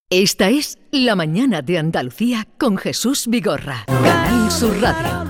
Esta es La Mañana de Andalucía con Jesús Vigorra. Canal Sur Radio.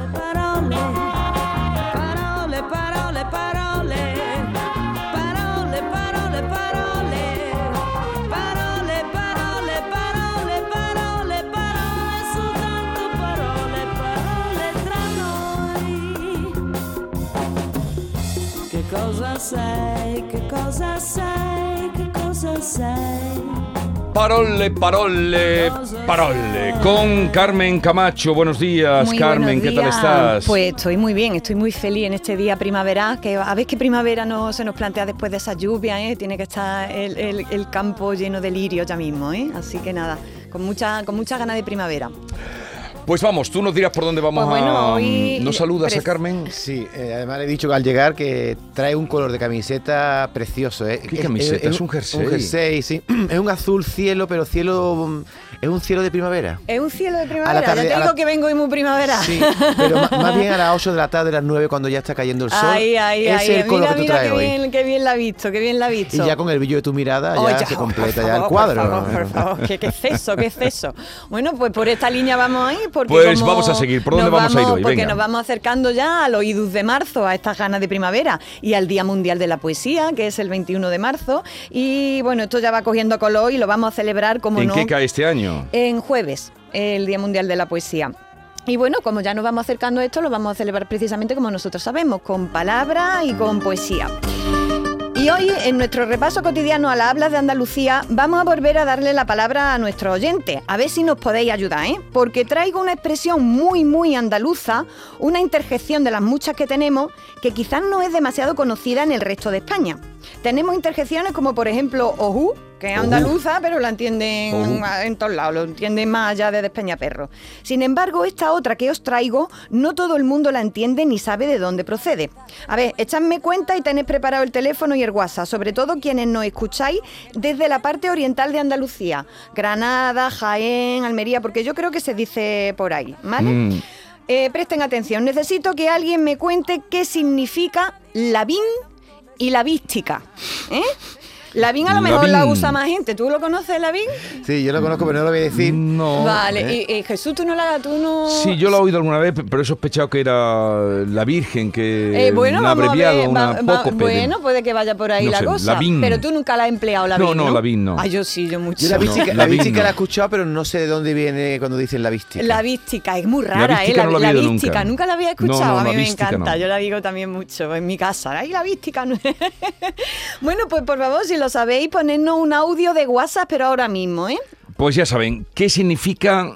Che cosa sei, che cosa sei, che cosa sei. Parole, parole, parole. Con Carmen Camacho. Buenos días, Muy Carmen. buenos ¿Qué tal días. estás? Pues estoy muy bien, estoy muy feliz en este día primavera, que a ver qué primavera no se nos plantea después de esa lluvia, ¿eh? Tiene que estar el campo lleno de lirios ya mismo, ¿eh? Así que nada, con mucha ganas de primavera. Pues vamos, tú nos dirás por dónde vamos Pues bueno, a... hoy- ¿No saludas a Carmen? Sí, además le he dicho al llegar que trae un color de camiseta precioso. ¿Qué camiseta? Es un jersey. Un jersey, sí. Es un azul cielo, pero cielo... Es un cielo de primavera. Es un cielo de A primavera, la tarde- ya te a la- digo que vengo hoy muy primavera. Sí, pero más bien a las 8 de la tarde, a las 9, cuando ya está cayendo el sol. Ay, Ese es el color mira, que tú mira traes qué hoy. bien, qué bien la ha visto, qué bien la ha visto. Y ya con el brillo de tu mirada ya Oh, se completa por ya el favor, cuadro. Por favor, qué exceso, qué exceso. Bueno, pues por esta línea vamos a ir. Porque Pues como vamos a seguir. ¿Por dónde nos vamos a ir hoy? Porque Venga. nos vamos acercando ya a los idus de marzo, a estas ganas de primavera y al Día Mundial de la Poesía, que es el 21 de marzo. Y bueno, esto ya va cogiendo color y lo vamos a celebrar, como ¿En no, qué cae este año? en jueves, el Día Mundial de la Poesía. Y bueno, como ya nos vamos acercando a esto, lo vamos a celebrar precisamente como nosotros sabemos, con palabra y con poesía. Y hoy, en nuestro repaso cotidiano a las hablas de Andalucía, vamos a volver a darle la palabra a nuestros oyentes. A ver si nos podéis ayudar, ¿eh? Porque traigo una expresión muy andaluza, una interjección de las muchas que tenemos, que quizás no es demasiado conocida en el resto de España. Tenemos interjecciones como, por ejemplo, ojú, que es andaluza, pero la entienden en todos lados, lo entienden más allá de Despeñaperro. Sin embargo, esta otra que os traigo, no todo el mundo la entiende ni sabe de dónde procede. A ver, echadme cuenta y tenéis preparado el teléfono y el WhatsApp, sobre todo quienes nos escucháis desde la parte oriental de Andalucía, Granada, Jaén, Almería, porque yo creo que se dice por ahí, ¿vale? Presten atención, necesito que alguien me cuente qué significa lavín y lavística, ¿eh? Lavín a lo mejor la Lavín. usa más gente. ¿Tú lo conoces, Lavín? Sí, yo lo conozco, pero no lo voy a decir. No. Vale, y Jesús, tú no... Sí, yo lo he oído alguna vez, pero he sospechado que era la Virgen, que bueno, un vamos a abreviado, ver, una apócope. bueno, puede que vaya por ahí No la sé, cosa. Lavín. Pero tú nunca la has empleado, Lavín, No, Lavín no. Ah, yo sí, yo mucho. Yo la vística, No, la Lavín vística no. la he escuchado, pero no sé de dónde viene cuando dicen la vística. La vística, es muy rara, vística no la había oído vística, nunca. la había escuchado, No, a la mí me vística encanta, no. yo la digo también mucho en mi casa. ¡Ay, la vística! Bueno, pues por favor, si lo sabéis, ponednos un audio de WhatsApp, pero ahora mismo, ¿eh? Pues ya saben, ¿qué significa?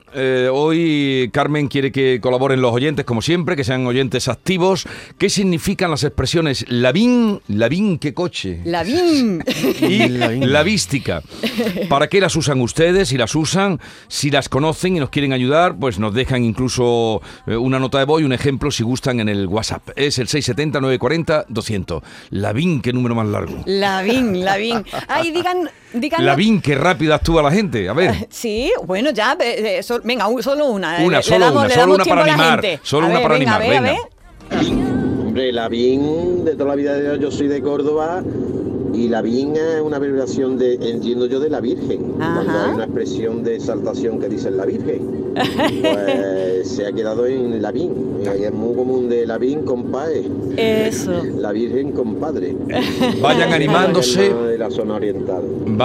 Hoy Carmen quiere que colaboren los oyentes, como siempre, que sean oyentes activos. ¿Qué significan las expresiones lavín, qué coche? Lavín. Y Lavín. lavística. ¿Para qué las usan ustedes? Si las usan, si las conocen y nos quieren ayudar, pues nos dejan incluso una nota de voz y un ejemplo si gustan en el WhatsApp. Es el 670-940-200. Lavín, qué número más largo. Lavín. Ay, digan... Lavín, qué rápido actúa la gente. A ver. Sí, bueno, ya, venga, solo una. Una, Le solo damos- una, le solo damos una tiempo para a la animar, gente. solo A una ver, para venga, animar, a ver, venga. Hombre, Lavín, de toda la vida de Dios, yo soy de Córdoba y Lavín es una abreviación de, entiendo yo, de la Virgen. Ajá. Cuando hay una expresión de exaltación que dicen la Virgen, pues se ha quedado en Lavín. Y es muy común de Lavín, compadre. Eso. La Virgen, compadre. Vayan animándose. De la zona oriental.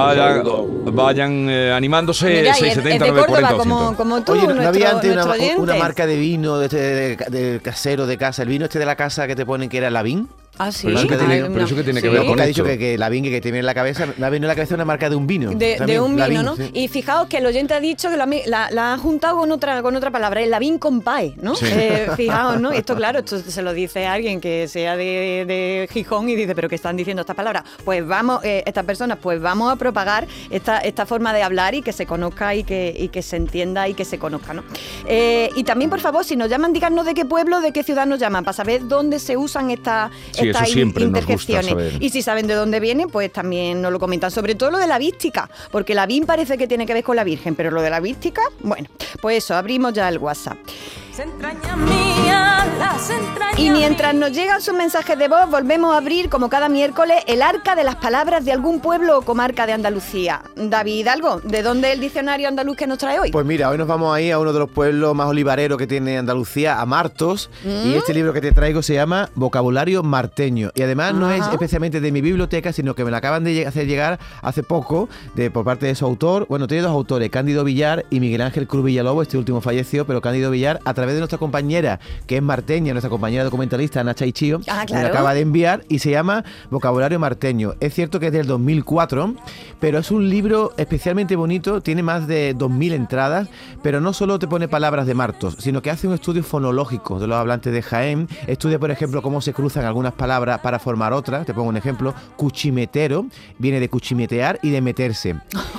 Vayan animándose. Mira, y es de Córdoba, 670-940-200. como tú, Oye, ¿no nuestro, había antes nuestro oyente? una marca de vino de casero de casa? El vino este de la casa que te ponen que era Lavín. Ah, sí. Pero eso que tiene- Ay, pero una- eso que tiene que sí. ver con Porque ha dicho esto. que Lavín que tiene en la cabeza, me ha venido en la cabeza una marca de un vino. De También, un vino, Lavín, ¿no? sí. Y fijaos que el oyente ha dicho que la ha juntado con otra palabra, el Lavín Compae, ¿no? Sí. Fijaos, ¿no? Esto, claro, esto se lo dice a alguien que sea de Gijón y dice, ¿pero qué están diciendo estas palabras? Pues vamos, estas personas, pues vamos a propagar esta forma de hablar y que se conozca y que se entienda y que se conozca, ¿no? Y también, por favor, si nos llaman, díganos de qué pueblo, de qué ciudad nos llaman, para saber dónde se usan estas Sí, eso siempre nos gusta interjecciones. saber. Y si saben de dónde viene, pues también nos lo comentan. Sobre todo lo de la vística, porque la VIN parece que tiene que ver con la Virgen, pero lo de la vística, bueno, pues eso, abrimos ya el WhatsApp. Y mientras nos llegan sus mensajes de voz, volvemos a abrir, como cada miércoles, el arca de las palabras de algún pueblo o comarca de Andalucía. David Hidalgo, ¿de dónde es el diccionario andaluz que nos trae hoy? Pues mira, hoy nos vamos a ir a uno de los pueblos más olivareros que tiene Andalucía, a Martos, y este libro que te traigo se llama Vocabulario Marteño, y además no es especialmente de mi biblioteca, sino que me lo acaban de hacer llegar hace poco por parte de su autor. Bueno, tiene dos autores, Cándido Villar y Miguel Ángel Cruz Villalobos. Este último falleció, pero Cándido Villar, a través de nuestra compañera, que es marteña, nuestra compañera documentalista Nacha Ichío, me lo acaba de enviar, y se llama Vocabulario Marteño. Es cierto que es del 2004, pero es un libro especialmente bonito, tiene más de 2000 entradas, pero no solo te pone palabras de Martos, sino que hace un estudio fonológico de los hablantes de Jaén. Estudia, por ejemplo, cómo se cruzan algunas palabras para formar otras. Te pongo un ejemplo: cuchimetero viene de cuchimetear y de meterse.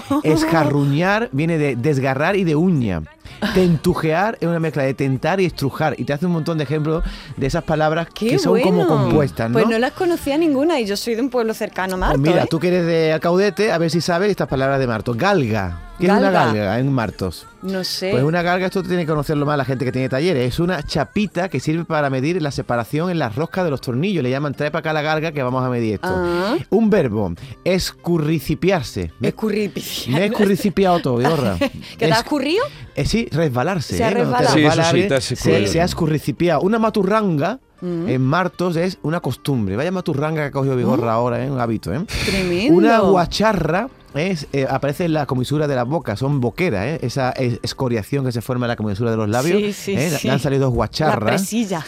Esjarruñar viene de desgarrar y de uña. Tentujear es una mezcla de tentar y estrujar, y te hace un montón de ejemplos de esas palabras que son como compuestas, ¿no? Pues no las conocía ninguna, y yo soy de un pueblo cercano a Martos. Pues mira, tú que eres de Alcaudete, a ver si sabes estas palabras de Martos. Galga. ¿Qué es una galga en Martos? No sé. Pues una galga, esto tiene que conocerlo más la gente que tiene talleres. Es una chapita que sirve para medir la separación en las roscas de los tornillos. Le llaman, trae para acá la galga que vamos a medir esto. Un verbo, escurricipiarse. Me he escurricipiado todo, Vigorra. ¿Que te has escurrido? Sí, resbalarse. Se ha resbalado. Sí, eso sí, se ha escurricipiado. Una maturranga en Martos es una costumbre. Vaya maturranga que ha cogido Vigorra ahora, un hábito. Tremendo. Una guacharra aparece en la comisura de la boca, son boqueras, esa escoriación que se forma en la comisura de los labios. Sí. Le han salido dos guacharras. La presilla.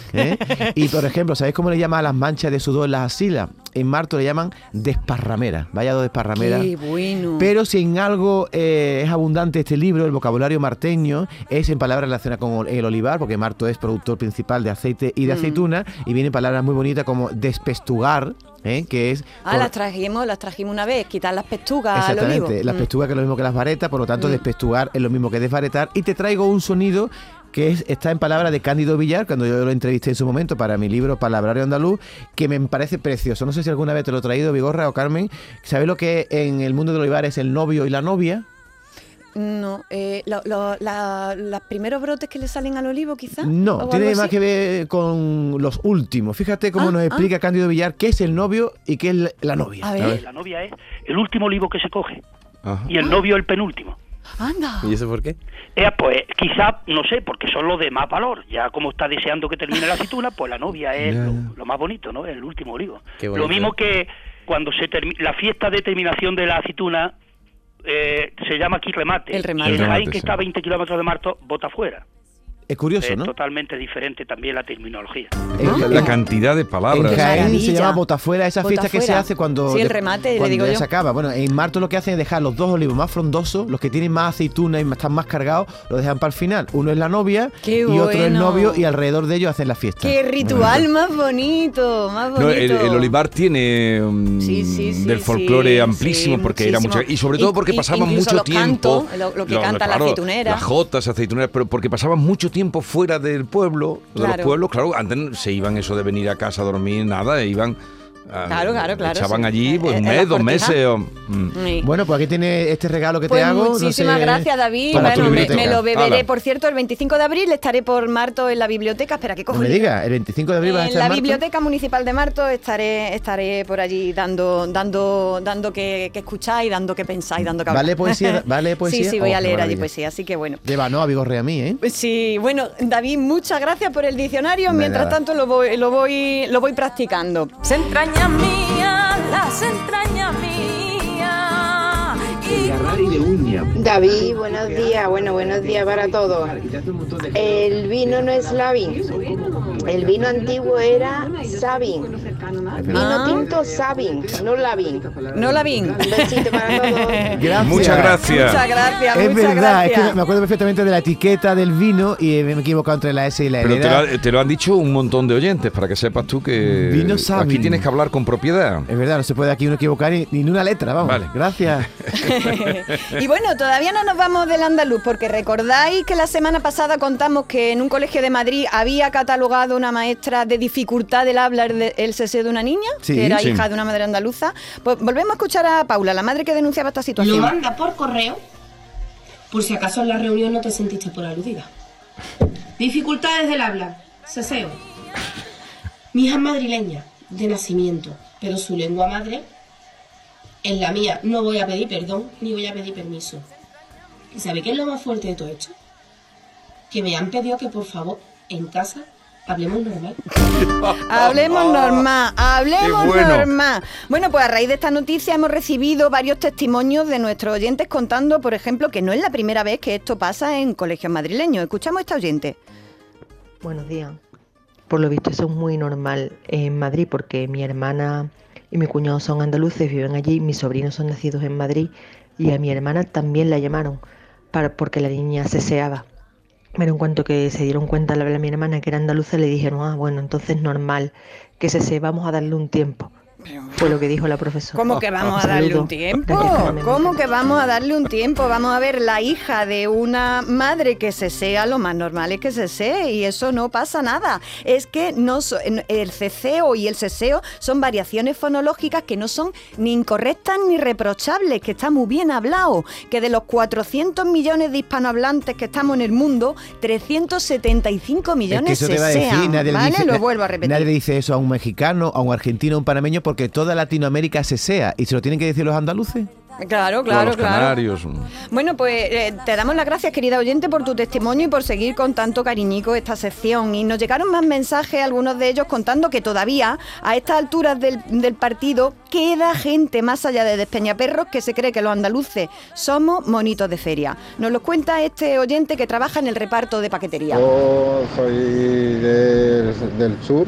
Y por ejemplo, ¿sabéis cómo le llaman a las manchas de sudor en las axilas? En Martos le llaman desparramera. Vaya dos desparrameras. Qué bueno. Pero si en algo es abundante este libro, el vocabulario marteño, es en palabras relacionadas con el olivar, porque Martos es productor principal de aceite y de aceituna, y vienen palabras muy bonitas como despestugar, que es... las trajimos una vez, quitar las pestugas al olivo. Exactamente, las pestugas, que es lo mismo que las varetas, por lo tanto despestugar es lo mismo que desvaretar. Y te traigo un sonido que está en palabras de Cándido Villar, cuando yo lo entrevisté en su momento para mi libro Palabrario Andaluz, que me parece precioso. No sé si alguna vez te lo he traído, Vigorra o Carmen. ¿Sabes lo que en el mundo del olivar es el novio y la novia? No, los primeros brotes que le salen al olivo, quizás. No, tiene más que ver con los últimos. Fíjate cómo nos explica Cándido Villar qué es el novio y qué es la novia. A ver. La novia es el último olivo que se coge. Y el novio el penúltimo. Anda. ¿Y eso por qué? Pues quizá, no sé, porque son los de más valor. Ya como está deseando que termine la aceituna, pues la novia es lo más bonito, ¿no? El último olivo. Lo mismo que cuando la fiesta de terminación de la aceituna se llama aquí remate. El remate. Y el Jaén, que está a 20 kilómetros de Martos, bota fuera. Es curioso, ¿no? Totalmente diferente también la terminología. La cantidad de palabras. En Jaén se llama botafuera, esa fiesta que se hace cuando... Sí, el remate, le digo yo. Se acaba. Bueno, en Martos lo que hacen es dejar los dos olivos más frondosos, los que tienen más aceituna y están más cargados, los dejan para el final. Uno es la novia y otro el novio, y alrededor de ellos hacen la fiesta. ¡Qué ritual más bonito! Más bonito. No, el olivar tiene del folclore amplísimo, porque muchísimo. era mucha... Y sobre todo porque pasaban mucho tiempo... Lo que canta la aceitunera. Las jotas, aceituneras, pero porque pasaban mucho tiempo fuera del pueblo, de los pueblos, claro, antes se iban eso de venir a casa a dormir, nada, iban... Claro. Echaban allí pues, un mes, 2 meses. Bueno, pues aquí tiene este regalo que pues te hago. Muchísimas gracias, David. Bueno, me lo beberé. Por cierto, el 25 de abril estaré por Martos en la biblioteca. Espera, ¿qué cojo? No me digas, el 25 de abril vas a estar en la Biblioteca Municipal de Martos. Estaré por allí dando que escucháis, dando que pensáis, dando que hablar. ¿Vale poesía? Sí, voy a leer allí poesía, así que bueno. Llévanos a Vigorre a mí, ¿eh? Sí, bueno, David, muchas gracias por el diccionario. De Mientras nada. tanto lo voy practicando. Se entraña mía, las entrañas mía. David, buenos días. Bueno, buenos días para todos. El vino no es Lavín. El vino antiguo era Sabin. Vino tinto Sabin, no Lavín. No Lavín. Un besito para todos. Gracias. Muchas gracias. Muchas gracias. Es muchas verdad, gracias. es que me acuerdo perfectamente de la etiqueta del vino y me he equivocado entre la S y la L. Pero te lo han dicho un montón de oyentes, para que sepas tú que Vino Sabin. aquí tienes que hablar con propiedad. Es verdad, no se puede aquí uno equivocar ni una letra, vamos. Vale. Gracias. Y bueno, todavía no nos vamos del andaluz, porque recordáis que la semana pasada contamos que en un colegio de Madrid había catalogado una maestra de dificultad del habla el cese de una niña, Sí, que era sí. hija de una madre andaluza. Pues volvemos a escuchar a Paula, la madre que denunciaba esta situación. Lo manda por correo, por si acaso en la reunión no te sentiste por aludida. Dificultades del habla, seseo. Mi hija es madrileña, de nacimiento, pero su lengua madre es la mía. No voy a pedir perdón, ni voy a pedir permiso. ¿Y sabe qué es lo más fuerte de todo esto? Que me han pedido que por favor, en casa, hablemos normal. Hablemos normal, hablemos bueno. normal. Bueno, pues a raíz de esta noticia hemos recibido varios testimonios de nuestros oyentes contando, por ejemplo, que no es la primera vez que esto pasa en colegios madrileños. Escuchamos a esta oyente. Buenos días. Por lo visto eso es muy normal en Madrid porque mi hermana y mi cuñado son andaluces, viven allí, mis sobrinos son nacidos en Madrid y a mi hermana también la llamaron porque la niña seseaba. Pero en cuanto que se dieron cuenta a mi hermana que era andaluza, le dijeron, bueno, entonces normal, que se vamos a darle un tiempo. Fue lo que dijo la profesora. ¿Cómo que vamos a darle un tiempo? ¿Cómo que vamos a darle un tiempo? Vamos a ver, la hija de una madre que sesea, lo más normal es que sesee y eso no pasa nada. Es que el ceseo y el seseo son variaciones fonológicas que no son ni incorrectas ni reprochables, que está muy bien hablado, que de los 400 millones de hispanohablantes que estamos en el mundo, 375 millones es que eso te va a decir, nadie ¿vale? le dice, Lo vuelvo a repetir. Nadie le dice eso a un mexicano, a un argentino, a un panameño, porque toda Latinoamérica sesea y se lo tienen que decir los andaluces. Claro. Los canarios. Bueno, pues te damos las gracias, querida oyente, por tu testimonio y por seguir con tanto cariñico esta sección. Y nos llegaron más mensajes, algunos de ellos contando que todavía, a estas alturas del partido, queda gente más allá de Despeñaperros que se cree que los andaluces somos monitos de feria. Nos lo cuenta este oyente que trabaja en el reparto de paquetería. Yo soy del sur,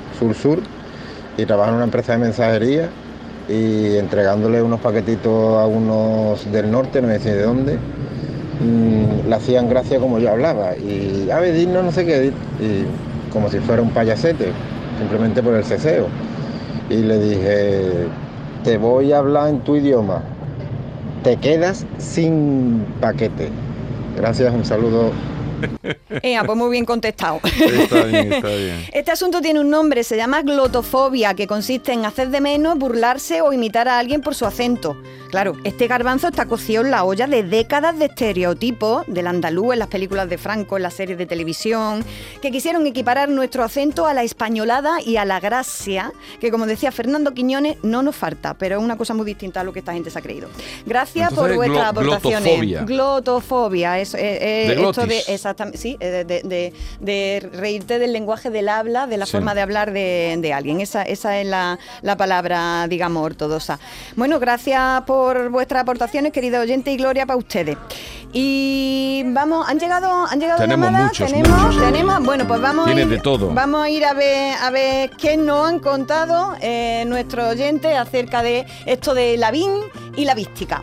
y trabajo en una empresa de mensajería. Y entregándole unos paquetitos a unos del norte, no sé de dónde, le hacían gracia como yo hablaba y a ver, no sé qué, y como si fuera un payasete, simplemente por el ceseo. Y le dije, te voy a hablar en tu idioma, te quedas sin paquete. Gracias, un saludo. Pues muy bien contestado. Está bien. Este asunto tiene un nombre, se llama glotofobia, que consiste en hacer de menos, burlarse o imitar a alguien por su acento. Claro, este garbanzo está cocido en la olla de décadas de estereotipos del andaluz en las películas de Franco, en las series de televisión, que quisieron equiparar nuestro acento a la españolada y a la gracia, que como decía Fernando Quiñones, no nos falta, pero es una cosa muy distinta a lo que esta gente se ha creído. Gracias por vuestras aportaciones. Glotofobia. Esto de exactamente, sí, de reírte del lenguaje del habla, de la forma de hablar de alguien. Esa es la palabra, digamos, ortodoxa. Bueno, gracias por vuestras aportaciones, queridos oyentes, y gloria para ustedes. Y vamos, han llegado llamadas. Tenemos. Bueno, pues vamos a ir a ver qué nos han contado nuestros oyentes acerca de esto de la VIN y la vística.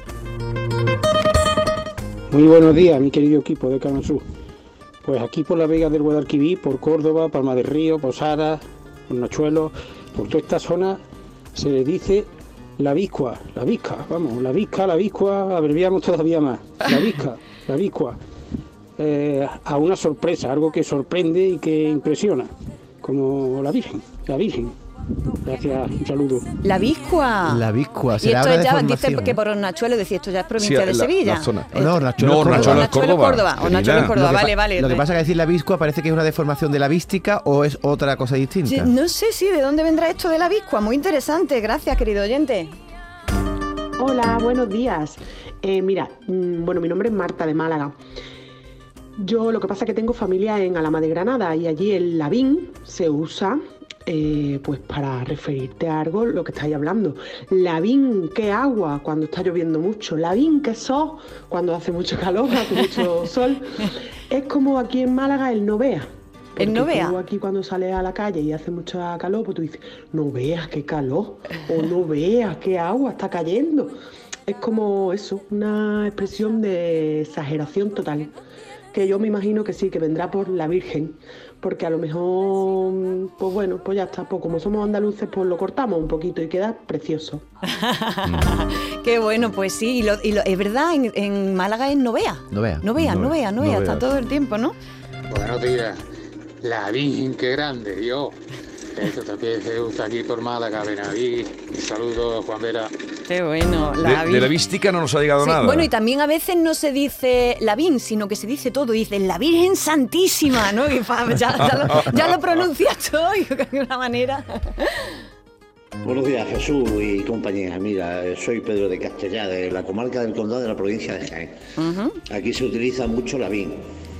Muy buenos días, mi querido equipo de Canal Sur. Pues aquí por la Vega del Guadalquivir, por Córdoba, Palma del Río, Posada, por Nachuelo, por toda esta zona se le dice la viscua, la viscua, abreviamos todavía más, la viscua. A una sorpresa, algo que sorprende y que impresiona, como la Virgen. Gracias, un saludo. La viscua. Se y esto ya dice que por Nachuelo, decía, esto ya es provincia de Sevilla. Nachuelo es Córdoba. Vale. Lo que pasa es que decir la viscua parece que es una deformación de la vística o es otra cosa distinta. Sí, no sé de dónde vendrá esto de la viscua. Muy interesante. Gracias, querido oyente. Hola, buenos días. Mira, mi nombre es Marta de Málaga. Yo lo que pasa es que tengo familia en Alhama de Granada y allí el lavín se usa pues para referirte a algo, lo que estáis hablando. Lavín, ¿qué agua? Cuando está lloviendo mucho. Lavín, ¿qué sol? Cuando hace mucho calor, hace mucho sol. Es como aquí en Málaga el no vea. El no vea. Tú aquí cuando sales a la calle y hace mucho calor, pues tú dices, no veas qué calor, o no veas qué agua está cayendo. Es como eso, una expresión de exageración total, que yo me imagino que sí, que vendrá por la Virgen, porque a lo mejor, pues bueno, pues ya está, pues como somos andaluces, pues lo cortamos un poquito y queda precioso. Qué bueno, pues sí, y es verdad, en Málaga es no vea, está todo el tiempo, ¿no? Buenos días. La Virgen, qué grande, Dios. Esto también se usa aquí por Málaga, Benaví. Un saludo, Juan Vera. Qué bueno. De la vística no nos ha llegado nada. Bueno, y también a veces no se dice Lavín, sino que se dice todo. Dice la Virgen Santísima, ¿no? Y ya lo pronuncias todo de una manera. Buenos días, Jesús y compañía. Mira, soy Pedro de Castellá, de la comarca del Condado de la provincia de Jaén. Aquí se utiliza mucho Lavín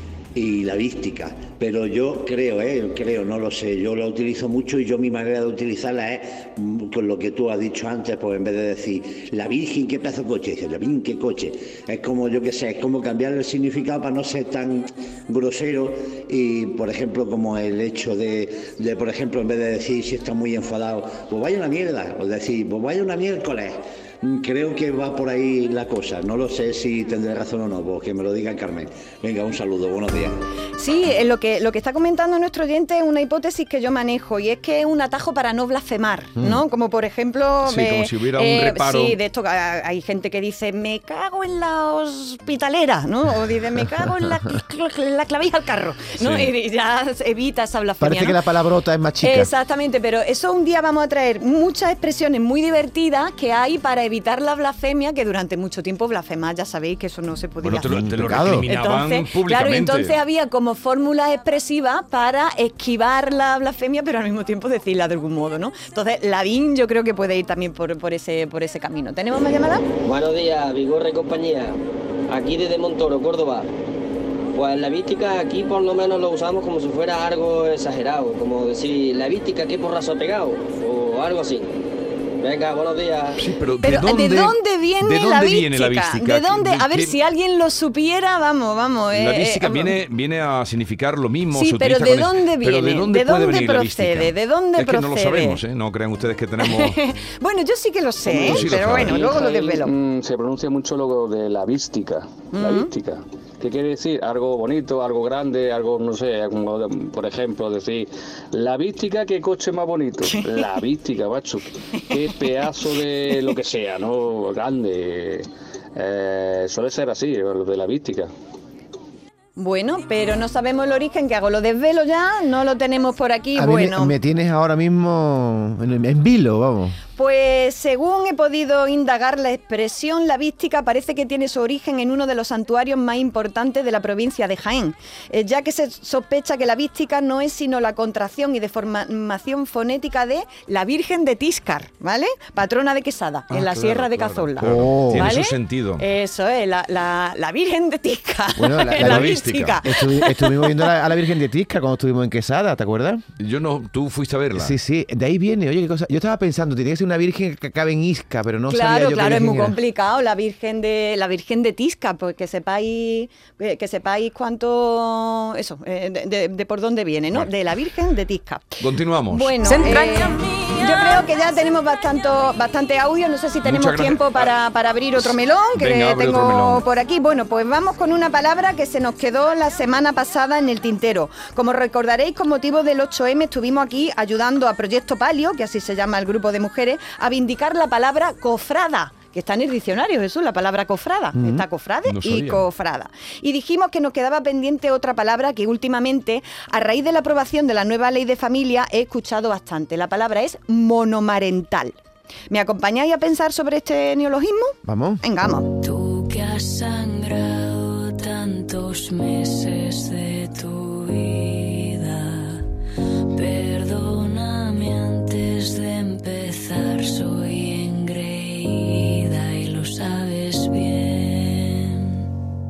y la vística, pero yo creo, no lo sé, yo la utilizo mucho y yo mi manera de utilizarla es con lo que tú has dicho antes, pues en vez de decir la Virgen qué pedazo de coche, dice la Virgen qué coche, es como yo qué sé, es como cambiar el significado para no ser tan grosero y por ejemplo como el hecho de por ejemplo en vez de decir si está muy enfadado, pues vaya una mierda, o decir pues vaya una miércoles. Creo que va por ahí la cosa. No lo sé si tendré razón o no, pues que me lo diga Carmen. Venga, un saludo, buenos días. Sí, lo que está comentando nuestro oyente es una hipótesis que yo manejo y es que es un atajo para no blasfemar, ¿no? Como por ejemplo... Sí, como si hubiera un reparo. Sí, de esto hay gente que dice me cago en la hospitalera, ¿no? O dice me cago en la clavija al carro, ¿no? Sí. Y ya evita esa blasfemia, Parece ¿no? que la palabrota es más chica. Exactamente, pero eso un día vamos a traer muchas expresiones muy divertidas que hay para evitar la blasfemia, que durante mucho tiempo blasfemar, ya sabéis que eso no se podía hacer. Te lo recriminaban públicamente. Claro, entonces había como fórmulas expresivas para esquivar la blasfemia, pero al mismo tiempo decirla de algún modo, ¿no? Entonces, Lavín yo creo que puede ir también por ese camino. ¿Tenemos más llamadas? Buenos días, Vigorra y compañía. Aquí desde Montoro, Córdoba. Pues la vística aquí por lo menos lo usamos como si fuera algo exagerado, como decir, la vística qué porrazo ha pegado, o algo así. Venga, buenos días. Sí, pero ¿de dónde viene la vística? ¿De dónde? A ver, si alguien lo supiera, vamos. La vística viene a significar lo mismo. Sí, se pero utiliza ¿de dónde viene? Pero ¿de dónde procede? ¿De dónde es que no lo sabemos, ¿eh? No crean ustedes que tenemos... Bueno, yo sí que lo sé, pero bueno, luego lo desvelo. Se pronuncia mucho lo de la vística. La vística. ¿Qué quiere decir? Algo bonito, algo grande, algo, no sé, como, por ejemplo, decir, la vística, qué coche más bonito. La vística, macho. Qué pedazo de lo que sea, ¿no? Grande. Suele ser así, lo de la vística. Bueno, pero no sabemos el origen, que hago lo desvelo ya, no lo tenemos por aquí. A mí me tienes ahora mismo en vilo, vamos. Pues según he podido indagar, la expresión la vística parece que tiene su origen en uno de los santuarios más importantes de la provincia de Jaén, ya que se sospecha que la vística no es sino la contracción y deformación fonética de la Virgen de Tíscar, ¿vale? Patrona de Quesada, en la Sierra de Cazorla. Oh, ¿vale? Tiene su sentido. Eso es, la Virgen de Tíscar. Bueno, la vística. Estuvimos viendo a la Virgen de Tíscar cuando estuvimos en Quesada, ¿te acuerdas? Yo no, tú fuiste a verla. Sí, de ahí viene, oye, qué cosa. Yo estaba pensando, tiene que ser una virgen que cabe en Isca, pero no sabía yo. Claro, es muy complicado, la virgen de Tisca, pues que sepáis cuánto, eso, de por dónde viene, ¿no? Vale. De la Virgen de Tisca. Continuamos. Bueno, yo creo que ya tenemos bastante audio, no sé si tenemos tiempo para abrir otro melón, que venga, tengo por aquí. Bueno, pues vamos con una palabra que se nos quedó la semana pasada en el tintero. Como recordaréis, con motivo del 8M estuvimos aquí ayudando a Proyecto Palio, que así se llama el grupo de mujeres, a vindicar la palabra cofrada, que está en el diccionario, Jesús, la palabra cofrada. Está cofrade y cofrada. Y dijimos que nos quedaba pendiente otra palabra que últimamente, a raíz de la aprobación de la nueva ley de familia, he escuchado bastante. La palabra es monomarental. ¿Me acompañáis a pensar sobre este neologismo? Vamos. Venga, vamos. Tú que has sangrado tantos meses de tu vida, perdóname antes de empezar, soy engreída y lo sabes bien.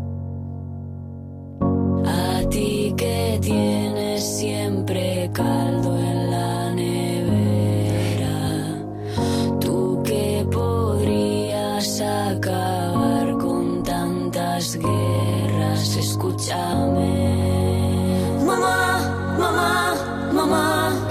A ti que tienes siempre caldo en la nevera, tú que podrías acabar con tantas guerras, escúchame. Mamá, mamá, mamá.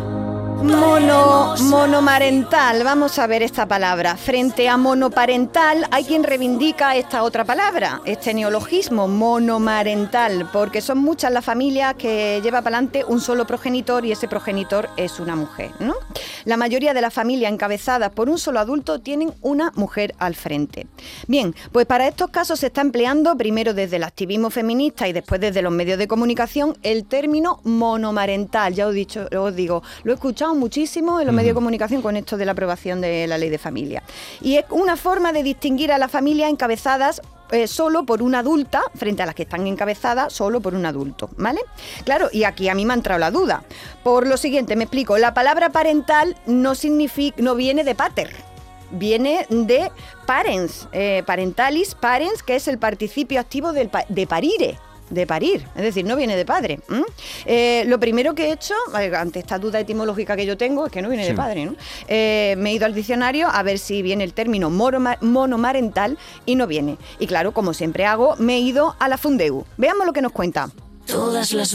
Monomarental, vamos a ver esta palabra. Frente a monoparental hay quien reivindica esta otra palabra, este neologismo, monomarental, porque son muchas las familias que lleva para adelante un solo progenitor y ese progenitor es una mujer, ¿no? La mayoría de las familias encabezadas por un solo adulto tienen una mujer al frente. Bien, pues para estos casos se está empleando, primero desde el activismo feminista y después desde los medios de comunicación, el término monomarental. Ya os digo, lo he escuchado muchísimo en los medios de comunicación con esto de la aprobación de la ley de familia. Y es una forma de distinguir a las familias encabezadas solo por una adulta frente a las que están encabezadas solo por un adulto, ¿vale? Claro, y aquí a mí me ha entrado la duda. Por lo siguiente, me explico. La palabra parental no viene de pater, viene de parens, parentalis, parens, que es el participio activo de parire. De parir, es decir, no viene de padre. Lo primero que he hecho, ante esta duda etimológica que yo tengo, es que no viene de padre, ¿no? Me he ido al diccionario a ver si viene el término monomarental y no viene. Y claro, como siempre hago, me he ido a la Fundeu. Veamos lo que nos cuenta. Todas las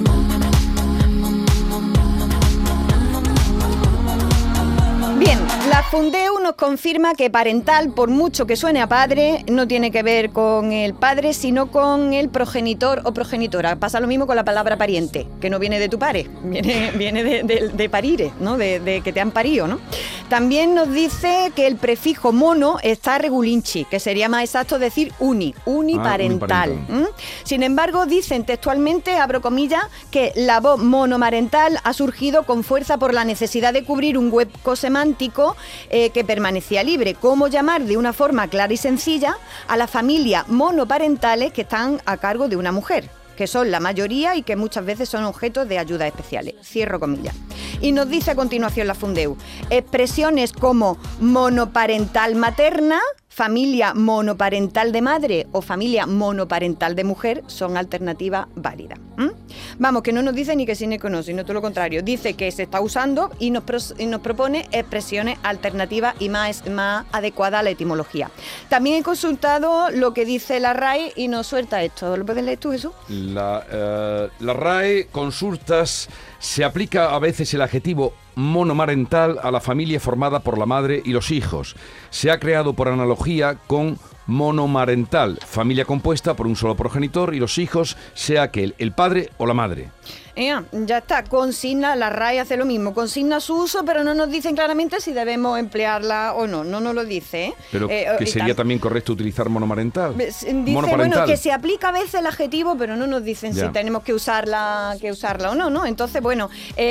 Bien, la Fundeu nos confirma que parental, por mucho que suene a padre, no tiene que ver con el padre, sino con el progenitor o progenitora. Pasa lo mismo con la palabra pariente, que no viene de tu pare, viene de parire, ¿no? De que te han parido, ¿no? También nos dice que el prefijo mono está regulinchi, que sería más exacto decir uniparental. Sin embargo, dicen textualmente, abro comillas, que la voz monomarental ha surgido con fuerza por la necesidad de cubrir un hueco semántico que permanecía libre. ¿Cómo llamar de una forma clara y sencilla a las familias monoparentales que están a cargo de una mujer? Que son la mayoría y que muchas veces son objetos de ayudas especiales. Cierro comillas. Y nos dice a continuación la Fundeu, expresiones como monoparental materna, familia monoparental de madre o familia monoparental de mujer son alternativas válidas. Vamos, que no nos dice ni que sí ni que no, sino todo lo contrario. Dice que se está usando y nos propone expresiones alternativas y más adecuadas a la etimología. También he consultado lo que dice la RAE y nos suelta esto. ¿Lo puedes leer tú, Jesús? La RAE consultas, se aplica a veces el adjetivo monomarental a la familia formada por la madre y los hijos. Se ha creado por analogía con monomarental, familia compuesta por un solo progenitor y los hijos, sea que el padre o la madre. Ya está, consigna, la RAE hace lo mismo, consigna su uso, pero no nos dicen claramente si debemos emplearla o no, no nos lo dice. Pero que sería también correcto utilizar monomarental. Dice, bueno, que se aplica a veces el adjetivo, pero no nos dicen si tenemos que usarla o no. Entonces, bueno,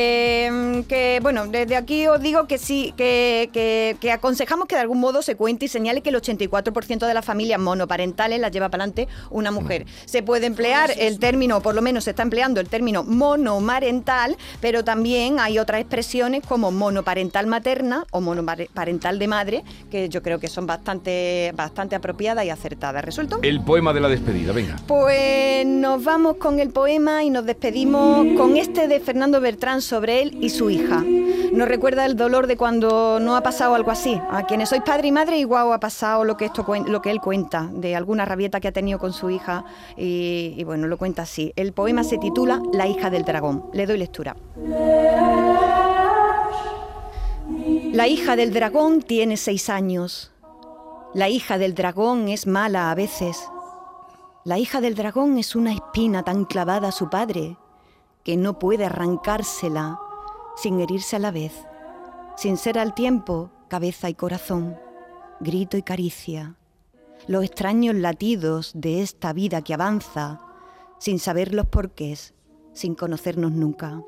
desde aquí os digo que sí, que aconsejamos que de algún modo se cuente y señale que el 84% de las familias monoparentales las lleva para adelante una mujer. Se puede emplear el término, o por lo menos se está empleando el término monomarental, pero también hay otras expresiones como monoparental materna o monoparental de madre, que yo creo que son bastante apropiadas y acertadas. ¿Resuelto? El poema de la despedida, venga. Pues nos vamos con el poema y nos despedimos con este de Fernando Bertrán sobre él y su hija. Nos recuerda el dolor de cuando no ha pasado algo así. A quienes sois padre y madre igual ha pasado lo que él cuenta, de alguna rabieta que ha tenido con su hija y bueno, lo cuenta así. El poema se titula La hija del dragón. Le doy lectura. La hija del dragón tiene 6 años. La hija del dragón es mala a veces. La hija del dragón es una espina tan clavada a su padre que no puede arrancársela sin herirse a la vez, sin ser al tiempo cabeza y corazón, grito y caricia, los extraños latidos de esta vida que avanza, sin saber los porqués, sin conocernos nunca.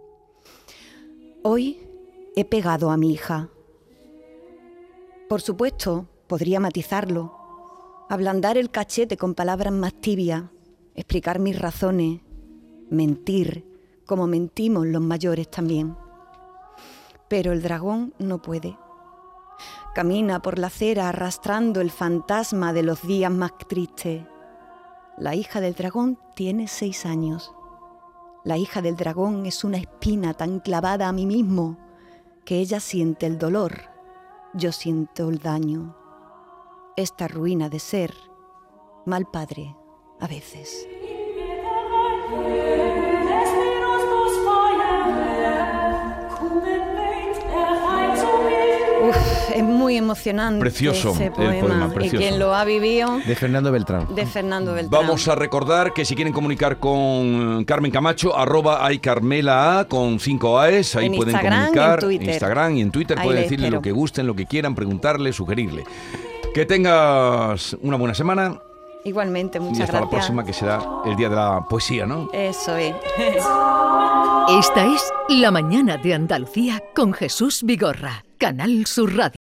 Hoy he pegado a mi hija. Por supuesto, podría matizarlo, ablandar el cachete con palabras más tibias, explicar mis razones, mentir, como mentimos los mayores también. Pero el dragón no puede. Camina por la acera arrastrando el fantasma de los días más tristes. La hija del dragón tiene 6 años. La hija del dragón es una espina tan clavada a mí mismo que ella siente el dolor, yo siento el daño. Esta ruina de ser mal padre a veces. Es muy emocionante. Precioso ese el poema, precioso. Y quien lo ha vivido... De Fernando Beltrán. Vamos a recordar que si quieren comunicar con Carmen Camacho, @aycarmela con 5 A's, ahí en pueden Instagram comunicar. Y en Twitter. Instagram y en Twitter Ahí pueden le decirle espero. lo que gusten, lo que quieran, preguntarle, sugerirle. Que tengas una buena semana. Igualmente, muchas y hasta gracias. la próxima, que será el Día de la Poesía, ¿no? Eso es. Esta es La Mañana de Andalucía con Jesús Vigorra, Canal Sur Radio.